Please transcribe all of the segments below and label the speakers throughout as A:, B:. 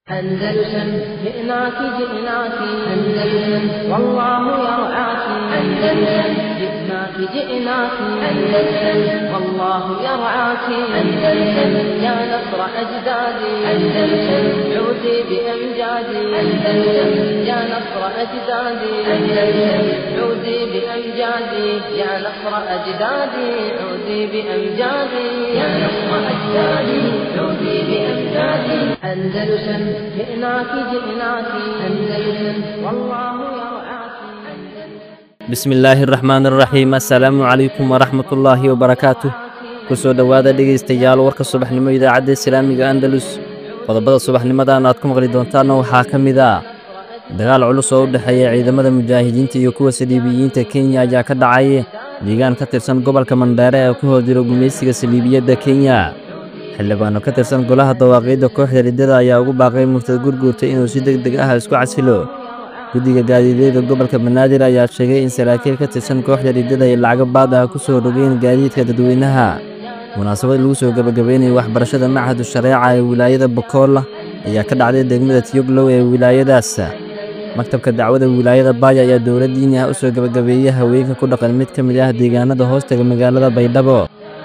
A: أندلسن جئناك جئناك أندلسن والله يرعاك أندلسن جئناك جئناك أندلسن والله يرعاك أندلسن يا نصر أجدادي أندلسن عودي بأمجادي أندلسن يا نصر أجدادي أندلسن عودي بأمجادي يا نصر أجدادي عودي بأمجادي يا نصر أجدادي عودي بأمجادي أندلسن جئناك جئناك أندلسن والله يرعاك
B: بسم الله الرحمن الرحيم السلام عليكم ورحمة الله وبركاته كسو دوادا dhegeystayaal warka subaxnimo idaacada islaamiga Andalus qodobada subaxnimadan aad ku maqli doontaan waxa kamid ah dagaal culus oo u dhaxeeya ciidamada mujaahidiinta iyo kuwa saliibiyiinta Kenya ayaa ka dhacay deegaan ka tirsan gobolka Mandera ee ku hoos jira gumeysiga saliibiyada Kenya xildhibaano ka tirsan golaha dawaaqida kooxda ridada ayaa ugu baaqay murtad gurgurta inuu si degdeg ah isku casilo guddiga gaadiidleyda gobolka Banaadir ayaa sheegay in saraakiil ka tirsan kooxda ridada ay lacag baad ah ku soo rogeen gaadiidka dadweynaha munaasabad lagu soo gabagabeeyay waxbarashada macahad shariica ee wilaayada Bokola ayaa ka dhacday degmada Tiyoglow ee wilaayadaas maktabka dacwada wilaayada Baaya ayaa dowladdiina u soo gabagabeeyay haweenka ku dhaqan mid ka mid ah deegaanada hoostaga magaalada Baydhabo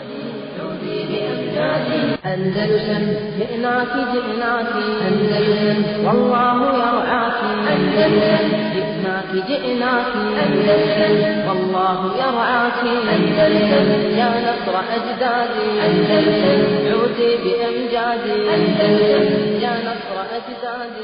A: أندلسن جئناك جئناك أندلسن والله يرعاك أندلسن جئناك جئناك أندلسن والله يرعاك أندلسن يا نصر أجدادي أندلسن عودي بأمجادي أندلسن يا نصر أجدادي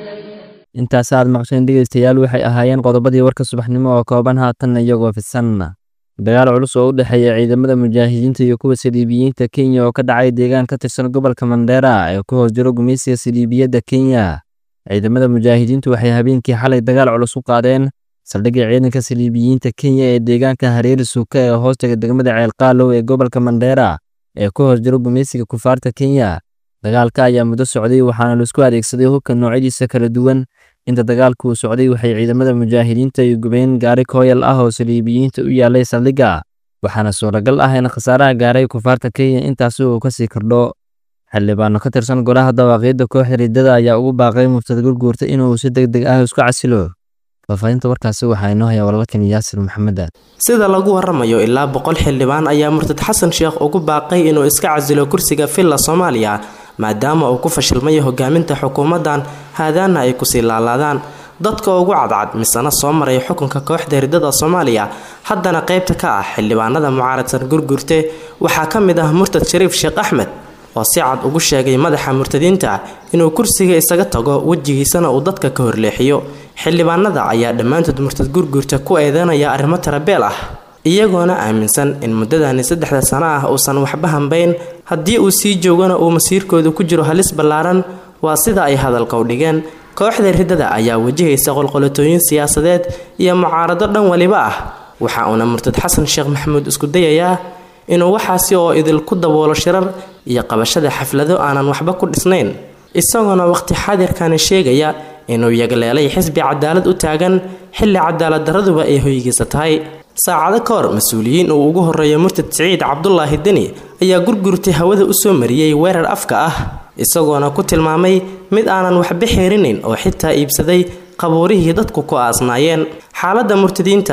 B: intaas aad maqasheen dhegeystayaal waxay ahaayeen qodobadii warka subaxnimo oo kooban haatan iyagoo fidsan dagaal culus oo u dhaxeeya ciidamada mujaahidiinta iyo kuwa saliibiyiinta Kenya oo ka dhacay deegaan ka tirsan gobolka Mandera ee ku hoos jira gumeysiga saliibiyada Kenya ciidamada mujaahidiintu waxay habeenkii xalay dagaal culus u qaadeen saldhigga ciidanka saliibiyiinta Kenya ee deegaanka Hareeri Suuka ee hoostaga degmada Ceelqaalow ee gobolka Mandera ee ku hoos jira gumeysiga kufaarta Kenya dagaalka ayaa muddo socday waxaana la isku adeegsaday hubka noocyadiisa kala duwan inta dagaalku uu socday waxay ciidamada mujaahidiinta ay gubeen gaari kooyal ah oo saliibiyiinta u yaalay saldhigga waxaana suuragal ah in khasaaraha gaaray kufaarta Kenya intaas uu ka sii kordho xildhibaano ka tirsan golaha dawaaqida kooxda ridada ayaa ugu baaqay murtad gurgurta inuu si degdeg ah isku casilo faafahinta warkaasi waxaa inoo haya walaalkan Yaasir Maxamed
C: sida lagu waramayo ilaa 100 xildhibaan ayaa murtad Xasan Sheekh ugu baaqay inuu iska casilo kursiga Villa Soomaaliya maadaama uu ku fashilmay hogaaminta xukuumadan haadana ay ku sii laalaadaan dadka ugu cadcad misana soo maray xukunka kooxda ridada Soomaaliya haddana qaybta ka ah xildhibaanada mucaaradsan gurgurte waxaa ka mid ah murtad Shariif Sheekh Axmed oo si cad ugu sheegay madaxa murtadiinta inuu kursiga isaga tago wajigiisana uu dadka ka horleexiyo xildhibaanada ayaa dhamaantood murtad gurgurta ku eedeynaya arrimo tarabeel ah iyagoona aaminsan in muddadani 3 sano ah uusan waxba hambayn haddii uu sii joogana uu masiirkooda ku jiro halis ballaaran waa sida ay hadalka u dhigeen kooxda ridada ayaa wajahaysa qolqolatooyin siyaasadeed iyo mucaarado dhan waliba ah waxa uuna murtad Xasan Sheekh Maxamuud isku dayayaa inuu waxaasi oo idil ku daboolo shirar iyo qabashada xaflado aanan waxba ku dhisnayn isagoona waqti xaadirkan sheegaya inuu yagleelay xisbi cadaalad u taagan xilli cadaalad daraduba ay hoygiisa tahay saacado ka hor mas'uuliyiin uu ugu horeeyo murtad Saciid Cabdullaahi Deni ayaa gurgurtay hawada u soo mariyay weerar afka ah isagoona ku tilmaamay mid aanan waxba xeerinin oo xitaa iibsaday qaboorihii dadku ku aasnaayeen xaaladda murtadiinta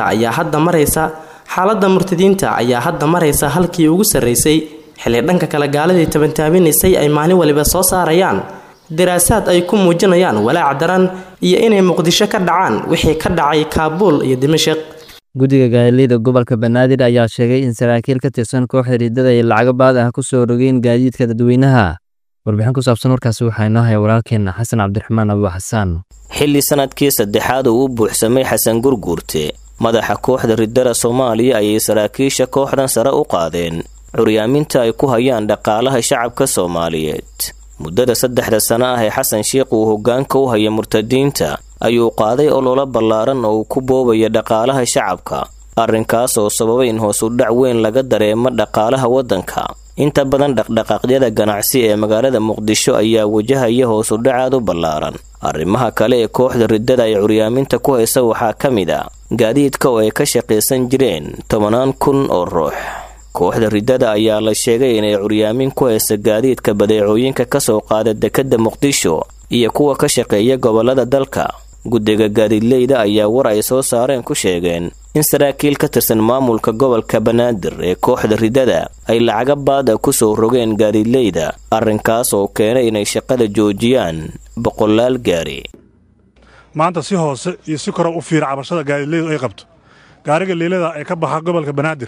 C: ayaa hadda maraysa halkii ugu sareysay xilli dhanka kala gaaladii tabantaabinaysay ay maalin waliba soo saarayaan daraasaad ay ku muujinayaan walaac daran iyo inay Muqdisho ka dhacaan wixii ka dhacay Kaabul iyo Dimashq
B: guddiga gaadiidleyda gobolka Banaadir ayaa sheegay in saraakiil ka tirsan kooxda ridada ay lacag baad ah ku soo rogeen gaadiidka dadweynaha warbixin ku saabsan warkaasi waxaa inoo haya walaalkeena Xasan Cabdiraxmaan Abu Xasaan
D: xilli sanadkii saddexaad uu buuxsamay Xasan Gurgurte madaxa kooxda ridada Soomaaliya ayay saraakiisha kooxdan sare u qaadeen curyaaminta ay ku hayaan dhaqaalaha shacabka Soomaaliyeed muddada 3 sano ah ee Xasan Sheekh uu hoggaanka u haya murtadiinta ayuu qaaday olole ballaaran oo ku boobaya dhaqaalaha shacabka arrinkaas oo sababay in hoos u dhac weyn laga dareemo dhaqaalaha waddanka inta badan dhaqdhaqaaqyada ganacsi ee magaalada Muqdisho ayaa wajahaya hoos u dhac ballaaran arrimaha kale ee kooxda ridada ay curyaaminta ku haysa waxaa ka mid ah gaadiidka oo ay ka shaqeysan jireen 10,000 oo ruux kooxda ridada ayaa la sheegay inay curyaamin ku haysa gaadiidka badeecooyinka ka soo qaada dekedda Muqdisho iyo kuwa ka shaqeeya gobollada dalka. guddiga gaadiidleyda ayaa war ay soo saareen ku sheegeen in saraakiil ka tirsan maamulka gobolka banaadir ee kooxda ridada ay lacaga baada ku soo rogeen gaadiidleyda, arrinkaas oo keenay inay shaqada joojiyaan boqolaal gaari.
E: maanta si hoose iyo si kor u fiir cabashada gaadiidleydu ay qabto gaariga leelada ay ka baxa gobolka banaadir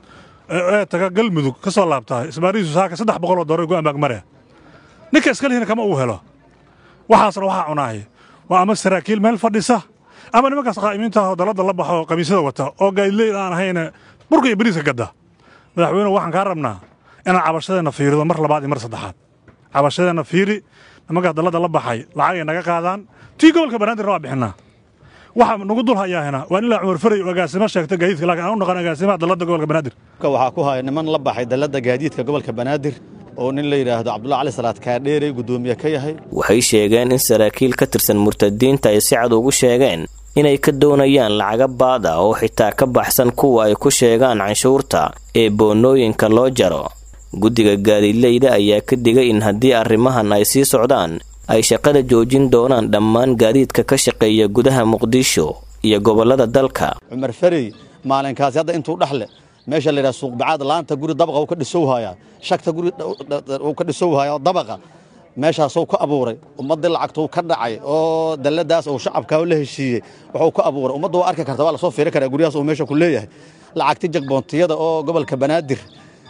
E: ee taga galmudug ka soo laabtaa isbaariisu saaka $300 go'aan baagmare ninka iska lehina kama uu helo waxaasna waxaa cunaahay waa ama saraakiil meel fadhisa ama nimankaas qaa'imiinta dalada la baxo qamiisada wata oo gaadiidleyda aan ahayn burka iyo bariiska gadda. madaxweyne waxaan ka rabnaa inaan cabashadeena fiirido mar labaad iyo mar saddexaad. cabashadeena fiiri nimanka dalada la baxay lacag ay naga qaadaan tii gobolka banaadir waa bixinaa. waxa nagu dul hayaahina waa in la Cumar Faray agaasimo sheegta gaadiidka laakiin aan u naqan agaasimaha dalada gobolka banaadir.
F: waxaa ku haya niman la baxay dalada gaadiidka gobolka banaadir oo nin la yiraahdo Cabdullaahi Cali Salaad Kaadheere gudoomiye ka yahay.
D: waxay sheegeen in saraakiil ka tirsan murtadiinta ay si cad ugu sheegeen inay ka doonayaan lacaga baada oo xitaa ka baxsan kuwa ay ku sheegaan canshuurta ee boonooyinka loo jaro. guddiga gaadiidleyda ayaa ka digay in haddii arrimahan ay sii socdaan ay shaqada joojin doonaan dhammaan gaadiidka ka shaqeeya gudaha Muqdisho iyo gobollada dalka.
F: Cumar Faray maalinkaas hadda intuu dhaxle meesha la yiraahdo suuq bacaad laanta guri dabaqa uu ka dhisowhaya shaqta guri uu ka dhisowhaya dabaqa meeshaas uu ka abuuray ummadda lacagtu ka dhacay oo daladaas oo shacabka la heshiiyay wuxuu ka abuuray ummaddu arki karta waa la soo fiirin karaa guriyaas oo meesha ku leeyahay lacagti jagbontiyada oo gobolka banaadir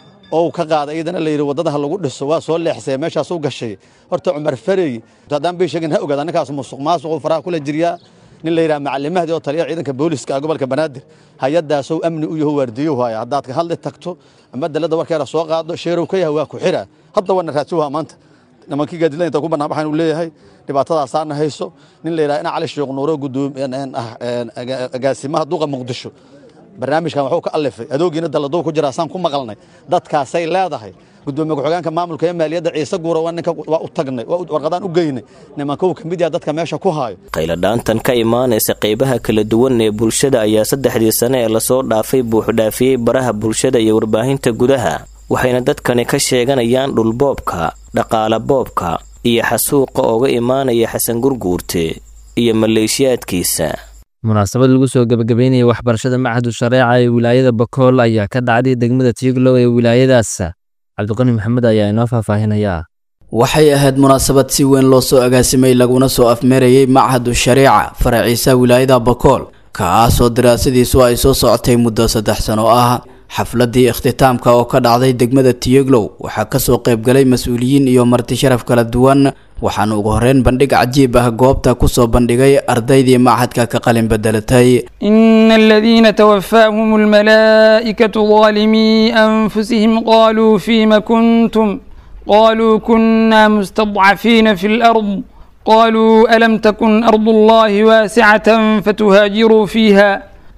F: oo ka qaaday idana la yiri wadada lagu dhiso waa soo leexsay meeshaas uu gashay. horta Cumar Faray hadaan bay sheegin ha ogaada ninkaas musuqmaasuq faraha kula jiriya nin la yiraahdo macallimada oo taliya ciidanka booliska gobolka banaadir hay'adaas oo amni u yahay waardiyo haya haddaad ka hadli tagto ama dalada warkeeda soo qaado sheerow ka yahay waa ku xira hadda wana raadsuha maanta nimankii gaadiidleyda inta ku banaan waxaan u leeyahay dhibaatadaas aan hayso nin la yiraahdo Cali Sheekh Nuuro gudoomiye agaasimaha duqa Muqdisho barnaamijkan wuxuu ka alifay adoogiina dalado ku jira saan ku maqalnay dadkaasay leedahay gudoomiye ku-xigeenka maamulka ee maaliyadda Ciise Guuro waa ninka waa u tagnay waa warqadaan u geynay nimanka uu kamid yahay dadka meesha ku haayo.
D: qayladhaantan ka imaanaysa qaybaha kala duwan ee bulshada ayaa 3 sano ee la soo dhaafay buuxdhaafiyay baraha bulshada iyo warbaahinta gudaha, waxayna dadkani ka sheeganayaan dhulboobka, dhaqaale boobka iyo xasuuqa ooga imaanaya Xasan Gurguurte iyo maleeshiyaadkiisa.
B: munaasabad lagu soo gabagabeynayay waxbarashada Machadu Shareeca ee wilaayada Bakool ayaa ka dhacday degmada Tiiglow ee wilaayadaas. Cabdiqani Maxamed ayaa inoo faahfaahinaya.
G: waxay ahayd munaasabad si weyn loo soo agaasimay laguna soo afmeerayay Machadu Shareeca faraciisa wilaayada Bakool kaasoo daraasadiisu ay soo socotay muddo 3 sano ah. xafladii ikhtitaamka oo ka dhacday degmada Tiiglow waxaa ka soo qayb galay mas'uuliyiin iyo marti sharaf kala duwan, waxaan ugu horeen bandhig cajiib ah goobta ku soo bandhigay ardaydii machadka ka qalin bedelatay.
H: innal ladina tawaffahumul malaa'ikatu zalimi anfusihim qalu fima kuntum qalu kunna mustad'afina fil ard qalu alam takun ardullahi wasi'atan fatuhajiru fiha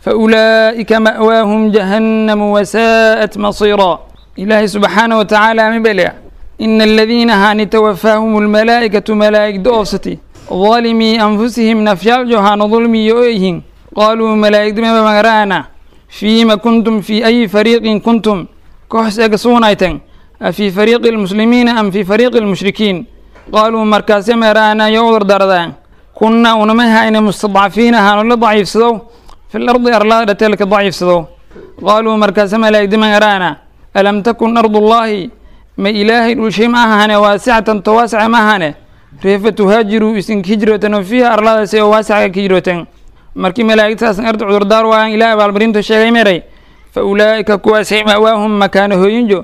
H: فأولئك مأواهم جهنم وساءت مصيرا. إلهي سبحانه وتعالى مبلع إن الذين هان توفاهم الملائكة ملائك دوستي ظالمي أنفسهم نفيال جهان ظلمي يؤيهن قالوا ملائك دمما مغرانا فيما كنتم في أي فريق كنتم كحس أقصونايتن أفي فريق المسلمين أم في فريق المشركين قالوا مركز مرانا يوضر دردان كنا ونمها إن مستضعفين هانوا لضعيف سدو في الأرض أرلا تلك ضعيف سدو قالوا مركز ملائك دمما مغرانا ألم تكن أرض الله ما إلهي الشيء معها واسعة تواسع معها كيف تهاجروا إسن كجرة وفيها أرلا سي واسعة كجرة مركي ملائكة ساسن أرض عذر دار وان إله بالبرين تشيغي مري فأولئك كواسع مأواهم مكانه ينجو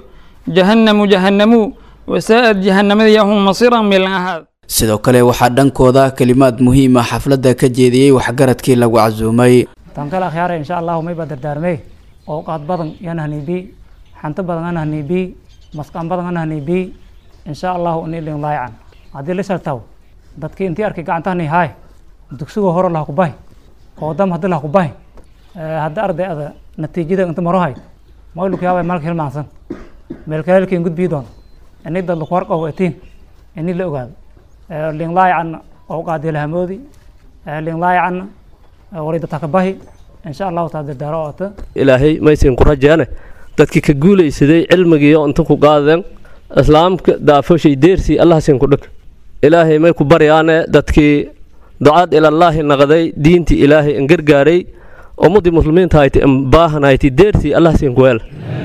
H: جهنم وساءت جهنم يهم مصيرا من هذا.
G: sidoo kale waxaa dhankooda kalimaad muhiim ah xafladda ka jeediyay waxgaradkii lagu casuumay.
I: tan kala khiyaar insha Allah may badardaarmay oo qaad badan yanahni bi xanta badan yanahni bi masqan badan yanahni bi insha Allah inay leen laayan hadii la shartaw dadkii intii arkay gacantani hay dugsiga hore la ku bay oo dam hadii la ku bay hadda ardayda natiijada inta marahay ma lu kaabay markii hilmaansan meelkaalkii gudbi doon inay dad la qorqo waatiin inay la ogaado leen laayan oo qaadi lahamoodi leen laayan warida takabahi insha Allah taada daraata
J: ilaahay maysan ku rajaane dadkii ka guulaysaday cilmiga iyo inta ku qaadeen islaamka daafo shay deersi Allah siin ku dhig ilaahay may ku baryaane dadkii ducaad ilallaahi naqday diintii ilaahay in gargaaray ummadii muslimiinta hayti in baahanayti deertii allah siin kuweel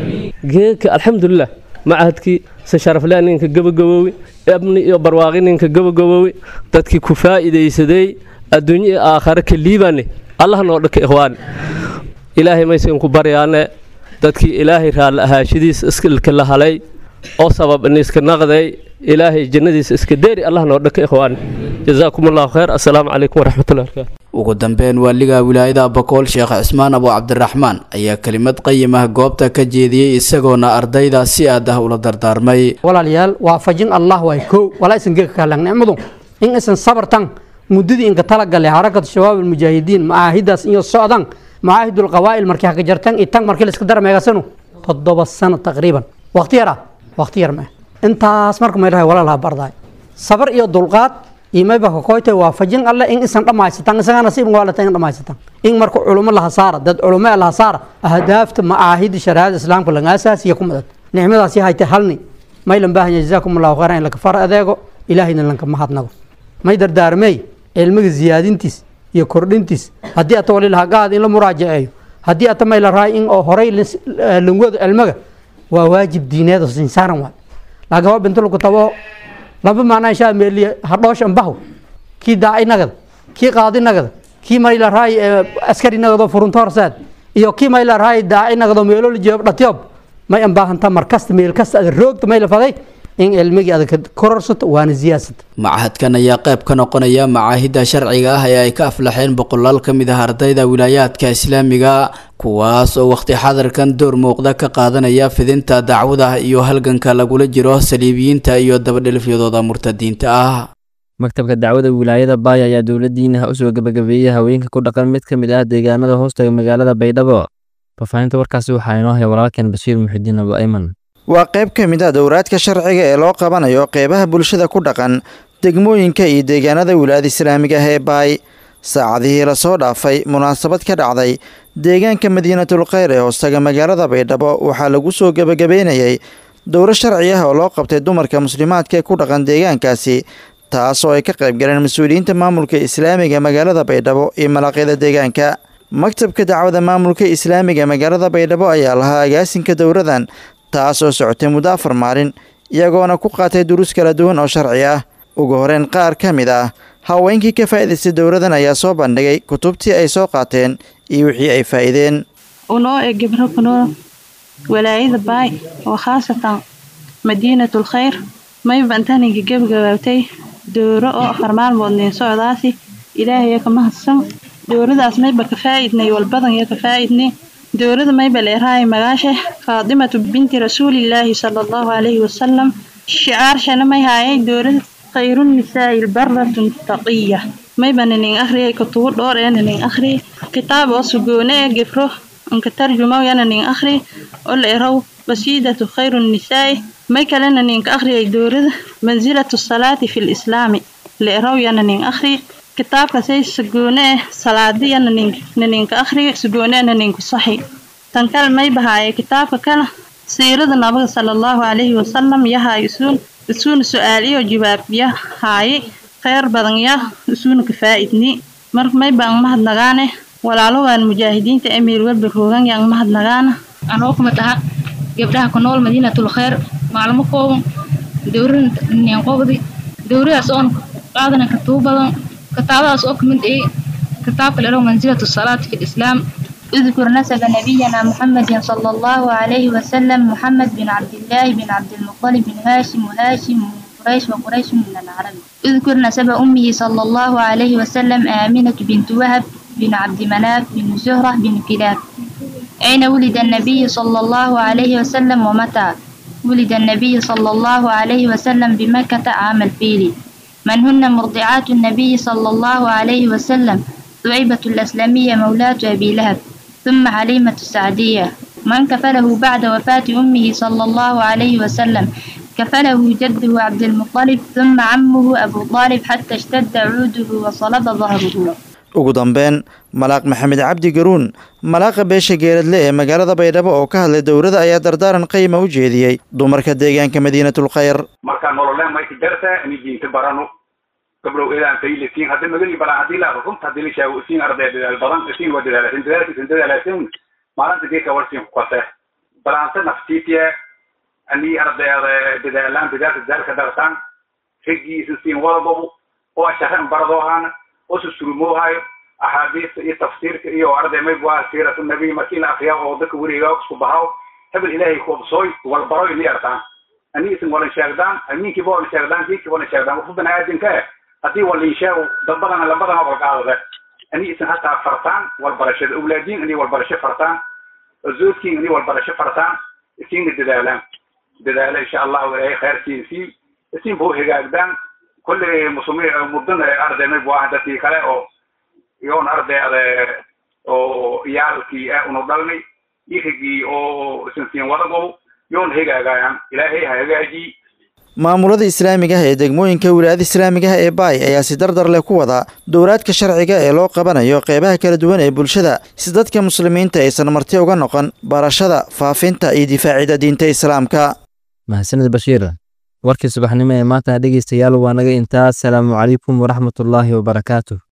J: geedka alxamdulilah macahadkii se sharafle ninka gabagaboowi abni iyo barwaaqi ninka gabagaboowi dadkii ku faa'iidaysaday adduunyo iyo aakhare ka liibane allah noo dhaka ikhwaan ilaahay maysan ku baryaane dadkii ilaahay raali ahaashadiis iskilka la halay oo sabab in iska naqday ilaahay jannadiisa iska deeri allah noo dhaka ikhwaan jazaakumullahu khayr assalaamu calaykum waraxmatullahi wabarakaatu
G: ugu dambeyn waaliga wilaayada Bakool Sheekh Cismaan Abu Cabdiraxmaan ayaa kelimad qayim ah goobta ka jeediyay isagoona ardayda si aad ah ula dardaarmay
K: walaalayaal waafajin allah way ko wala isan geeka kala nicmadu in isan sabartan muddadii inka talagalay harakad shabaab mujaahidiin maahidaas iyo socdan maahidul qawaa'il markii ka jartan intan markii la iska darmeegasano 7 sano taqriiban waqti yar ma intaas marka ma ilahay walaalaha barday sabar iyo dulqaad imayba ka koytay waafajin alla in isan dhamaysatan isaga nasiib waalata in dhamaysatan in marka culummo la hasaara dad culummo la hasaara ahdaafta maahid shariicada islaamka laga asaasiyo kumad nicmadaasi haytay halni maylan baahan jazaakumullahu khayran in la kafar adeego ilaahayna lanka mahadnago may dardaarmay cilmiga ziyaadintiis iyo kordhintiis hadii aad wali laha qaad in la muraajaceeyo hadii aad may la raay in oo horay langoodo cilmiga waa waajib diineed oo insaan waa laga bintu ku tabo laba maana shaa meeliya hadoosh ambaho ki daay nagad ki qaadi nagad ki may la raay askari nagado furuntoorsaad iyo ki may la raay daay nagado meelo la jeeb dhatiyob may ambahanta markasta meel kasta aad roogto may la faday in ilmiga aad kororsato waana siyaasad
G: macahadkan ayaa qayb ka noqonaya macaahida sharciga ah ee ay ka aflaxeen boqolaal ka mid ah ardayda wilaayaadka islaamiga kuwaas oo waqti xadarkan door muuqda ka qaadanaya fidinta dacwada iyo halganka lagula jiro saliibiyiinta iyo dabadhelfyadooda murtadiinta ah
B: maktabka dacwada wilaayada Baay ayaa dawladdiina u soo gabagabeeyay haweenka ku dhaqan mid ka mid ah deegaanada hoostaga magaalada Baydhabo faafahinta warkaasi waxaa inoo hay walaalkan Bashiir Muxidiin Abu Ayman
L: waa qayb ka mid ah dowraadka sharciga ee loo qabanayo qeybaha bulshada ku dhaqan degmooyinka iyo deegaanada wilaayada islaamiga ah ee Baay saacadihii la soo dhaafay munaasabad ka dhacday deegaanka Madiinatul Khayr ee hoostaga magaalada Baydhabo waxaa lagu soo gabagabeynayay dowro sharci ah oo loo qabtay dumarka muslimaadka ee ku dhaqan deegaankaasi taas oo ay ka qayb galeen mas'uuliyiinta maamulka islaamiga magaalada Baydhabo iyo malaqyada deegaanka maktabka dacwada maamulka islaamiga magaalada Baydhabo ayaa lahaa agaasinka dowradan taas oo socotay muddo 4 maalin iyagoona ku qaatay duruus kala duwan oo sharci ah ugu horeen qaar ka mid ah haweenkii ka faa'iidaystay dowradan ayaa soo bandhigay kutubtii ay soo qaateen iyo wixii ay faa'iideen
M: unoo gabro kunoo walaayada Baay oo khaasatan Madiinatul Khayr may bantaaniga gabagaabtay dowro oo 4 maalmood nin socdaasi ilaahay ka mahadsan dowradaas may ba ka faa'iidnay walbadan ka faa'iidnay dowladda may baleerahay magaasha Faadimatu binti Rasuulillaahi sallallahu alayhi wasallam shicaar shana may hayay dowladda khayrun nisaa'il barratun taqiyya may banin akhriyay kutubo dhowr ee nin akhri kitaab oo sugoone gifro an ka tarjumo yana nin akhri oo leeraw wasiidatu khayrun nisaa'i may kalena nin akhriyay dowladda manzilatu salaati fil islaami leeraw yana nin akhri kitaabka say sugoone salaadiya nin ka akhri sugoone nin ku saxi tan kale may bahay kitaabka kala siirada nabiga sallallahu alayhi wasallam yahay isuun su'aal iyo jawaab yahay khayr badan isuun ka faa'iidni mar may baan mahadnagaane walaalowan mujaahidiinta amiir walba roogan yang mahadnagaana
N: anoo kuma taha gabdhaha ku nool Madiinatul Khayr maalmo kooban dowrin nin qobdi dowridaas oo qaadana ka tuubadan كتابات أكمل كتاب له منزلة الصلاة في الإسلام
O: اذكر نسب نبينا محمد صلى الله عليه وسلم محمد بن عبد الله بن عبد المطلب بن هاشم وهاشم من قريش وقريش من العرب اذكر نسب أمه صلى الله عليه وسلم آمنة بنت وهب بن عبد مناف بن زهرة بن كلاب أين ولد النبي صلى الله عليه وسلم ومتى ولد النبي صلى الله عليه وسلم بمكة عام الفيل من هن مرضعات النبي صلى الله عليه وسلم ثعيبة الأسلمية مولاة أبي لهب ثم حليمة السعدية من كفله بعد وفاة أمه صلى الله عليه وسلم كفله جده عبد المطلب ثم عمه أبو طالب حتى اشتد عوده وصلب ظهره
L: ugu dambeyn malaaq maxamed cabdi garuun malaaqa beesha geeradle ee magaalada Baydhabo oo ka hadlay dowladda ayaa dardaaran qiimo u jeediyay dumarka deegaanka Madiinatul Khayr
P: marka nololeen may jirta in jiinta barano قبل إلى أن تيلسين هذا مجال بلا هذه لا رقم هذه اللي شاو سين أرض البلان سين ودلالة سين ما أنت جيك ورسين قصة بلا أنت نفسيتي أني أرض بدلالان بدال ذلك درسان هجي سين وربو وأشهر برضوهان وسسلموها أحاديث التفسير يو أرض ما يبغى سيرة النبي مكين أخيار وذك ورياق صباحه هبل إلهي خوب صوي والبراء اللي أرتان أني اسم ولا شاردان أمين كبار شاردان كي كبار شاردان وفي بناء الدين كه هذي واللي يشاو دبرنا لبرنا وقعوا ذا أني اسم حتى فرطان والبرشة الأولادين أني والبرشة فرطان الزوج كين أني والبرشة فرطان كين الدلالة إن شاء الله وإلهي خير سين اسم بوه جاردان كل مسلمين مدن أرض ما يبغى عندتي خلاص يون أرض أو يالكي ونضلني يخجي أو سنتين ورقو يون هيجا جايان إلهي هيجاجي
L: maamulada islaamiga ah ee degmooyinka wilaayada islaamiga ah ee baay ayaa si dardar leh ku wada dowraadka sharciga ee loo qabanayo qeybaha kala duwan ee bulshada si dadka muslimiinta aysan marti uga noqon barashada faafinta iyo difaacida diinta islaamka.
B: mahadsanid Bashiir. warkii subaxnimo ee maanta dhegeystayaal waa naga intaas. Assalaamu calaykum waraxmatullaahi wabarakaatuh.